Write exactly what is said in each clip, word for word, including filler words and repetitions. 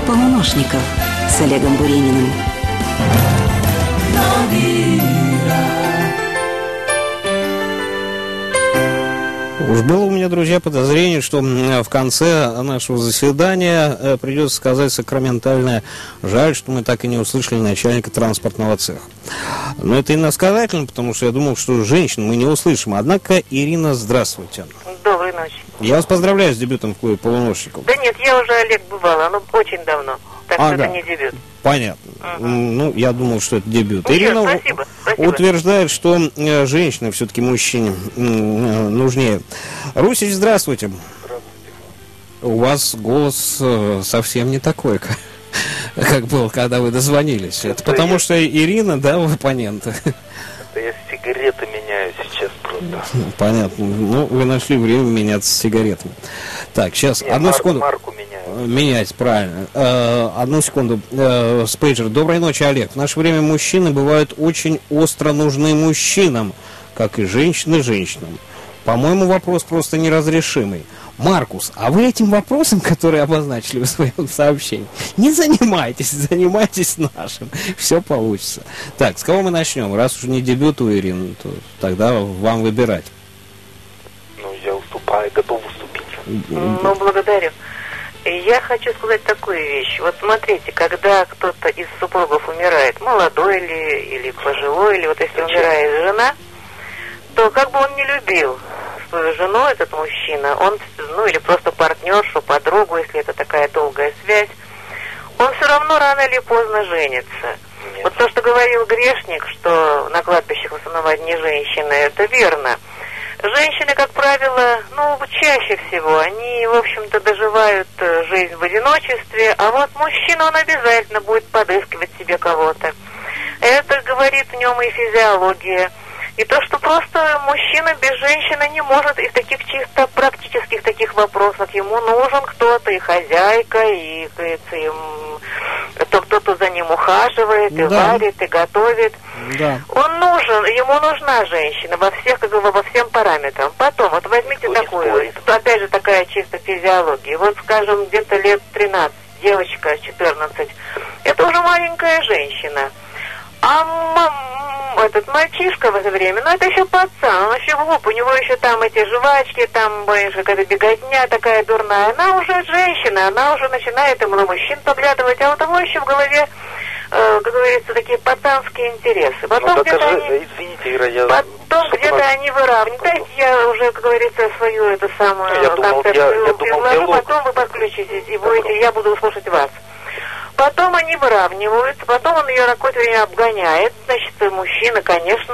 Полуношников с Олегом Бурениным. Уж было у меня, друзья, подозрение, что в конце нашего заседания придется сказать сакраментальное: жаль, что мы так и не услышали начальника транспортного цеха. Но это иносказательно, потому что я думал, что женщин мы не услышим. Однако, Ирина, здравствуйте. Доброй ночи. Я вас поздравляю с дебютом в клубе полуношников. Да нет, я уже, Олег, бывала, но очень давно. Так ага. что это не дебют. Понятно. Угу. Ну, я думал, что это дебют. Ну, Ирина спасибо, спасибо. утверждает, что э, женщины все-таки мужчине э, нужнее. Русич, здравствуйте. Здравствуйте. У вас голос э, совсем не такой, как, как был, когда вы дозвонились. Это, это потому я... что Ирина, да, в оппонента. Это я сигареты меняю сейчас просто. Понятно. Ну, вы нашли время меняться с сигаретами. Так, сейчас, Не, одну марку, секунду. Марку меняю. Менять, правильно. Э, одну секунду. Э, Спейджер. Доброй ночи, Олег. В наше время мужчины бывают очень остро нужны мужчинам, как и женщины женщинам. По-моему, вопрос просто неразрешимый. Маркус, а вы этим вопросом, который обозначили в своем сообщении, не занимайтесь, занимайтесь нашим. Все получится. Так, с кого мы начнем? Раз уж не дебют у Ирины, то тогда вам выбирать. Ну, я уступаю, готов уступить. Ну, благодарю. Я хочу сказать такую вещь. Вот смотрите, когда кто-то из супругов умирает, молодой или, или пожилой, или вот если умирает жена, то как бы он не любил свою жену, этот мужчина, он, ну или просто партнершу, подругу, если это такая долгая связь, он все равно рано или поздно женится. Нет. Вот то, что говорил грешник, что на кладбищах в основном одни женщины, это верно. Женщины, как правило, ну, чаще всего, они, в общем-то, доживают жизнь в одиночестве, а вот мужчина, он обязательно будет подыскивать себе кого-то. Это говорит в нем и физиология, и то, что просто мужчина без женщины не может и в таких чисто практических таких вопросах. Ему нужен кто-то, и хозяйка, и, и, и то, кто-то за ним ухаживает, и да. варит, и готовит. Да. Он нужен, ему нужна женщина во всех, как бы, во всем параметрам. Потом, вот возьмите Ой, такую, ой. опять же, такая чисто физиология. Вот, скажем, где-то лет тринадцать, девочка четырнадцать, это уже маленькая женщина. А мам, этот мальчишка в это время, ну это еще пацан, он еще глуп, у него еще там эти жвачки, там какая-то беготня такая дурная. Она уже женщина, она уже начинает ему на мужчин поглядывать, а у того еще в голове, э, как говорится, такие пацанские интересы. Потом ну, где-то докажи, они, извините, Ира, я... потом где-то нас... они выравнивают. Дайте я уже, как говорится, свою эту самую я думал, концепцию я, я думал, предложу, диалог. потом вы подключитесь и будете, я буду слушать вас. Потом они выравниваются, потом он ее на какое-то время обгоняет. Значит, мужчина, конечно,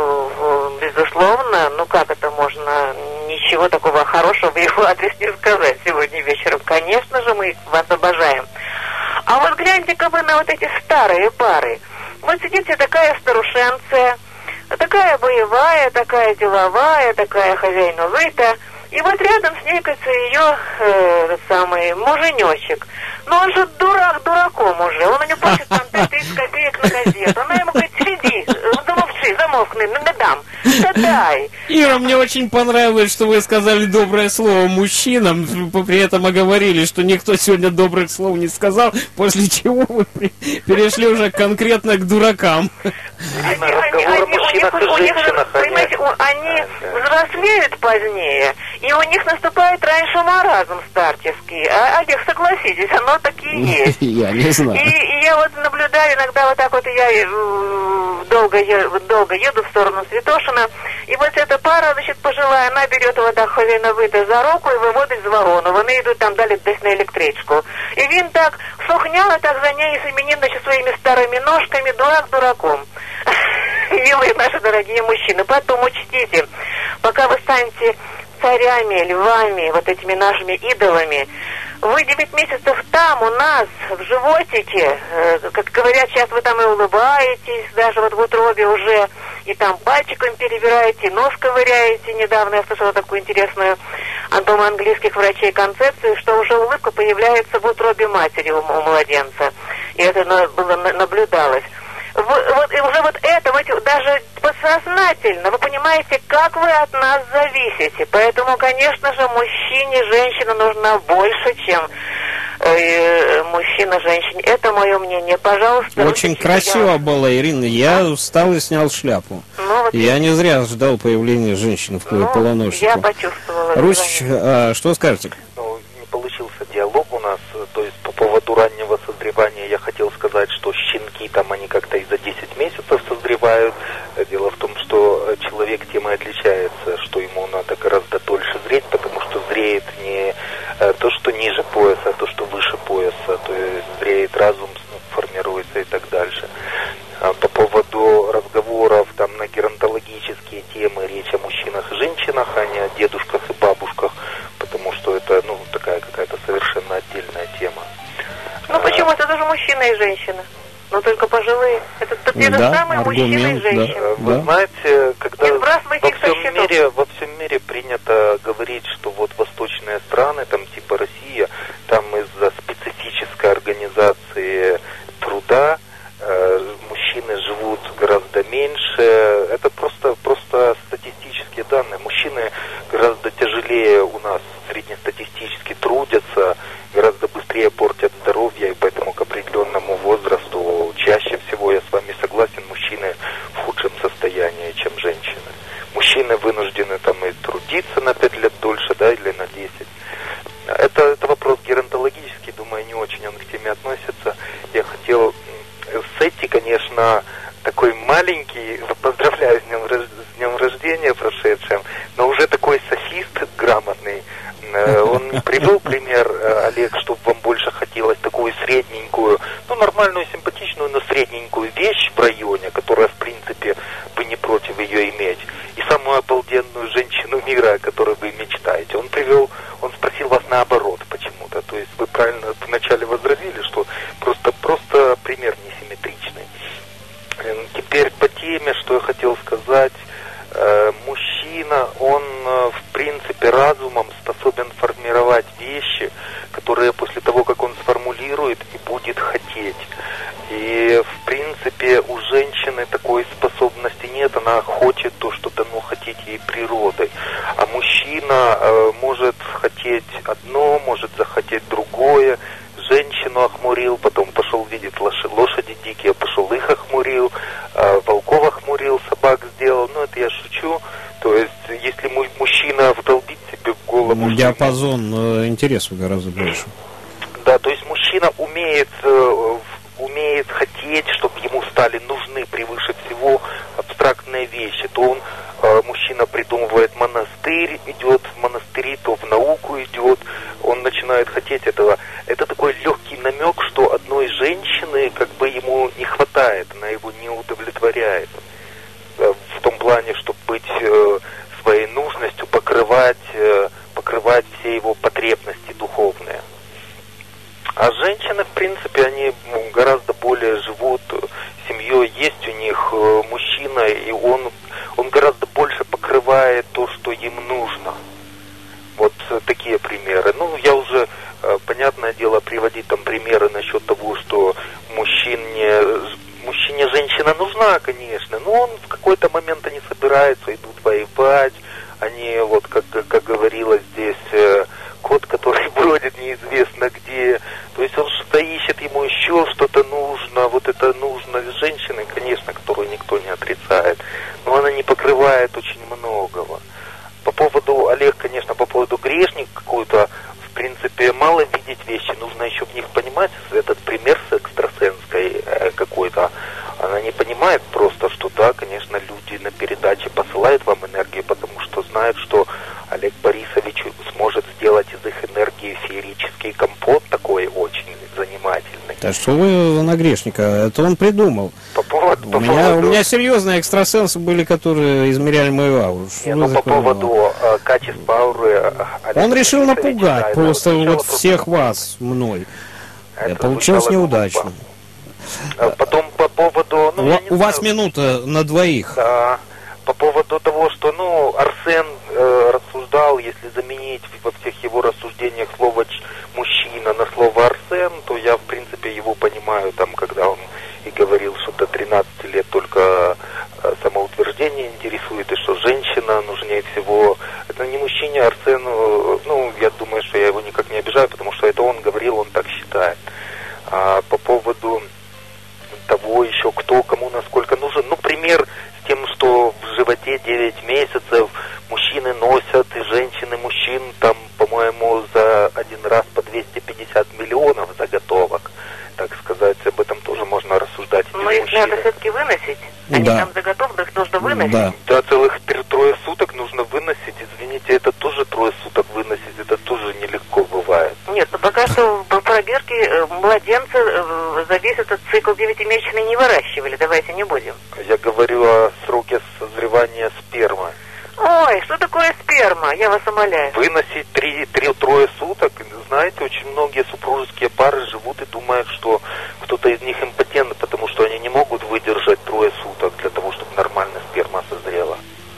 безусловно, ну как это можно, ничего такого хорошего в его адрес не сказать сегодня вечером. Конечно же, мы вас обожаем. А вот гляньте-ка вы на вот эти старые пары. Вот сидите такая старушенция, такая боевая, такая деловая, такая хозяйновитая. И вот рядом с ней, кажется, ее э, самый муженечек. Но он же дурак дураком уже. Он у него просит там пять тысяч копеек на газету. Она ему говорит: сиди, замолчи, замолкни, ну не дам. Да дай. Ира, мне очень понравилось, что вы сказали доброе слово мужчинам, при этом оговорили, что никто сегодня добрых слов не сказал, после чего вы перешли уже конкретно к дуракам. Они, они, они, у них, у них, понимаете, они взрослеют позднее, и у них наступает раньше маразм старческий. А, Олег, согласитесь, оно таки и есть. Я не знаю. И, и я вот наблюдаю иногда вот так вот, я э, долго, е, долго еду в сторону Святошина, и вот эта пара, значит, пожилая, она берет его так хвилиновито за руку и выводит з вагону. Вони йдуть там далі десь на електричку. І він так сухняло, так за ней семенит, значит, своими старыми ножками, дурак дураком. Милые наши дорогие мужчины, потом учтите, пока вы станете царями, львами, вот этими нашими идолами, вы девять месяцев там, у нас, в животике, э, как говорят, сейчас вы там и улыбаетесь, даже вот в утробе уже, и там пальчиком перебираете, нос ковыряете. Недавно я слышала такую интересную от дома английских врачей концепцию, что уже улыбка появляется в утробе матери у, у младенца. И это на, было, наблюдалось. В, вот, и уже вот это, вот, даже подсознательно, вы понимаете, как вы от нас зависите. Поэтому, конечно же, мужчине женщина нужна больше, чем э, мужчина женщине. Это мое мнение. Пожалуйста. Очень красиво было, Ирина. Я встал и снял шляпу. Ну, вот я не зря ждал появления женщины в ну, полуношнике. Я почувствовала. Русь, а, что скажете? Ну, не получился диалог у нас. То есть по поводу раннего созревания я хотел сказать, что щенки там они как-то и за десять месяцев созревают. Дело в том, что человек тем и отличается, что ему надо гораздо дольше зреть, потому что зреет не то, что ниже пояса, а то, что выше пояса. То есть зреет разум, формируется и так дальше. А по поводу разговоров там на геронтологические темы, речь о мужчинах и женщинах, а не о дедушках и бабушках, потому что это, ну, такая какая-то совершенно отдельная тема. Ну почему? Это тоже мужчина и женщина. Но только пожилые. Это те же да, самые мужчины и женщины. Да. Вы да. знаете, когда Не во всем, мире, во всем мире принято говорить, что вот восточные страны, там типа Россия, там из-за специфической организации труда э, мужчины живут гораздо меньше. Это просто, просто статистические данные. Мужчины гораздо тяжелее у нас среднестатистически трудятся, гораздо быстрее портят здоровье, и поэтому к определенному возрасту чаще всего, я с вами согласен, мужчины в худшем состоянии, чем женщины. Мужчины вынуждены там и трудиться на пять лет дольше, да, или на десять. Это, это вопрос геронтологический, думаю, не очень он к теме относится. Я хотел, Сетти, конечно, такой маленький, поздравляю с днем, с днем рождения прошедшим, но уже такой софист грамотный. Он не привел пример, Олег, чтобы вам больше хотелось такую средненькую, ну, нормальную, симпатичную, но средненькую вещь в районе, которая, в принципе, вы не против ее иметь, и самую обалденную женщину мира, о которой вы мечтаете. Он привел, он спросил вас наоборот почему-то, то есть вы правильно вначале возразили, что просто, просто пример несимметричный. Теперь по теме, что я хотел сказать. Мужчина, он в принципе разумом способен формировать вещи, которые после того, как он сформулирует, и будет хотеть. И в принципе у женщины такой способности нет, она хочет то, что дано хотеть ей природой. А мужчина э, может хотеть одно, может захотеть другое. Женщину охмурил, потом пошел видеть лошади дикие, пошел их охмурил, э, волков охмурил, собак сделал. Ну, это я шучу. То есть, если мужчина вдолбит себе в голову... Диапазон э, интересов гораздо больше. Да, то есть мужчина умеет, э, умеет хотеть, чтобы ему стали нужны превыше всего абстрактные вещи. То он, э, мужчина придумывает монастырь, идет в монастыри, то в науку идет, он начинает хотеть этого. Это такой легкий намек, что одной женщины как бы ему не хватает, она его не удовлетворяет. В том плане, чтобы быть э, своей нужностью, покрывать, э, покрывать все его потребности духовные. А женщины, в принципе, они гораздо более живут семьей, есть у них э, мужчина, и он, он гораздо больше покрывает то, что им нужно. Вот э, такие примеры. Ну, я уже, э, понятное дело, приводить там примеры насчет того, что мужчине... Мужчине женщина нужна, конечно, но он в какой-то момент они собираются, идут воевать, они, вот как, как говорилось здесь, э, кот, который бродит неизвестно где, то есть он что-то ищет, ему еще что-то нужно, вот это нужно женщины, конечно, которую никто не отрицает, но она не покрывает очень многого. По поводу, Олег, конечно, по поводу грешник какую-то, в принципе, мало видеть вещи, нужно еще в них понимать. Этот пример с экстрасенской э, какой-то, она не понимает просто, что да, конечно, люди на передаче посылают вам энергию, потому что знают, что Олег Борисович сможет сделать из их энергии феерический компот такой очень занимательный. Да что вы на грешника, это он придумал. По поводу, по у, меня, поводу... у меня серьезные экстрасенсы были, которые измеряли мою ауру. Не, ну, по поводу э, качеств ауры... Олег он решил Борисович, напугать да, просто вот вот всех вас, мной. Это Получилось звучало неудачно. глупо. А потом по поводу... Ну, у я не у вас знаю, минута на двоих. Да, по поводу того, что, ну, Арсен э, рассуждал, если заменить во всех его рассуждениях слово «мужчина» на слово «Арсен», то я, в принципе, его понимаю, там, когда он и говорил, что до тринадцати лет только э, самоутверждение интересует, и что женщина нужнее всего. Это не мужчине, Арсену, ну, я думаю, что я его никак не обижаю. обижаю, потому что это он говорил, он так считает. А по поводу того еще, кто кому насколько нужен, ну, пример с тем, что в животе девять месяцев мужчины носят, и женщины мужчин, там, по-моему, за один раз по двести пятьдесят миллионов заготовок, так сказать, об этом тоже можно рассуждать. Но их надо все-таки выносить. Они Да. там заготовлены, их нужно выносить. Да. Да, целых три- трое суток нужно выносить, извините, это тоже трое суток выносить, это тоже нелегко бывает. Нет, ну пока что в пробирке э, младенца э, за весь этот цикл девятимесячный не выращивали, давайте не будем. Я говорю о сроке созревания спермы. Ой, что такое сперма? Я вас умоляю. Выносить три, три, трое суток, знаете, очень многие супружеские пары живут и думают, что кто-то из них импотент, потому что они не могут выдержать трое суток для того, чтобы нормально сперма созрела.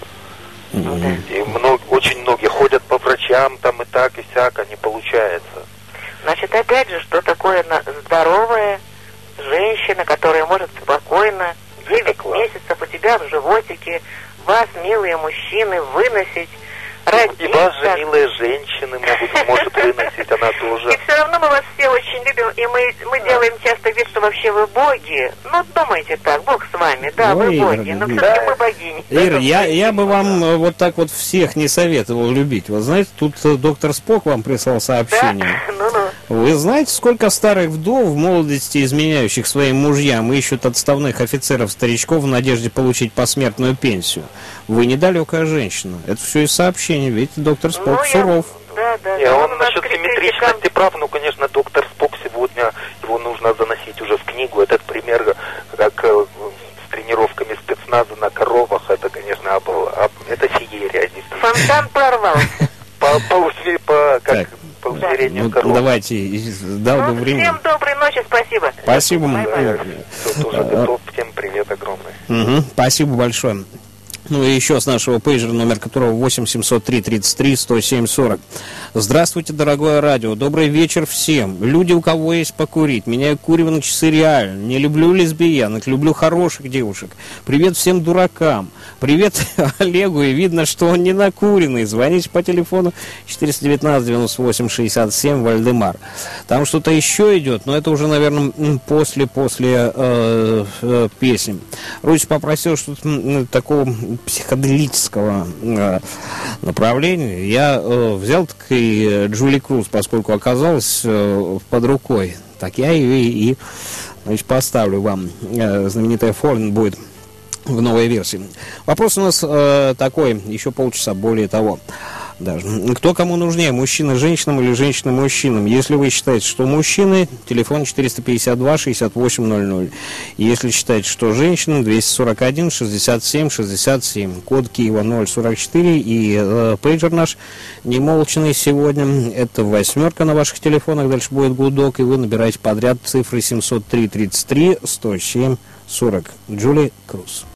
Ну да. И много, очень многие ходят по врачам, там и так, и сяк, а не получается. Значит, опять же, что такое на- здоровая женщина, которая может спокойно девять класс. месяцев у тебя в животике, вас, милые мужчины, выносить, родить. И вас же, так. милые женщины, могут, может выносить, она тоже. И все равно мы вас все очень любим, и мы, мы делаем часто вид, что вообще вы боги. Ну, думайте так, Бог с вами, да, Ой, вы боги, Ира, но Ира. все-таки мы богини. Ира, я, я бы вам э, вот так вот всех не советовал любить. Вот знаете, тут э, доктор Спок вам прислал Да? сообщение. Ну-ну. Вы знаете, сколько старых вдов в молодости, изменяющих своим мужьям, ищут отставных офицеров-старичков в надежде получить посмертную пенсию? Вы недалекая женщина. Это все из сообщений. Видите, доктор Спок Ну, я- суров. Да, да, И да. он у нас насчет критикан. симметричности прав, ну, конечно, доктор Спок сегодня, его нужно заносить уже в книгу. Этот пример, как э, с тренировками спецназа на коровах, это, конечно, об, об- это феерия, действительно. Фонтан прорвался. По, по, усве- по, как, Так. по усмирению Ну, коров. давайте, и- дал бы Ну, время. всем доброй ночи, спасибо. Спасибо. Бай-бай. Да, я все тоже готов, всем привет огромный. Мгм, спасибо большое. Ну и еще с нашего пейджера, номер которого восемь семьсот три тридцать три сто семь сорок. Здравствуйте, дорогое радио. Добрый вечер всем. Люди, у кого есть покурить. Меняю курево на часы реально. Не люблю лесбиянок, люблю хороших девушек. Привет всем дуракам. Привет Олегу. И видно, что он не накуренный. Звоните по телефону четыреста девятнадцать девяносто восемь шестьдесят семь, Вальдемар. Там что-то еще идет, но это уже, наверное, после, после э, э, песни. Русь попросил что-то м, такого психоделического э, направления. Я э, взял так и Джули Круз, поскольку оказалась э, под рукой. Так я ее и, и значит, поставлю вам. Э, знаменитая Fallen будет в новой версии. Вопрос у нас э, такой, еще полчаса, более того. Даже. Кто кому нужнее, мужчина женщинам или женщина мужчинам? Если вы считаете, что мужчины, телефон четыреста пятьдесят два шестьдесят восемь ноль ноль. Если считаете, что женщины, двести сорок один шестьдесят семь шестьдесят семь. Код Киева ноль сорок четыре. И э, пейджер наш немолчный сегодня. Это восьмерка на ваших телефонах. Дальше будет гудок. И вы набираете подряд цифры семьсот три тридцать три сто семь сорок. Джули Круз.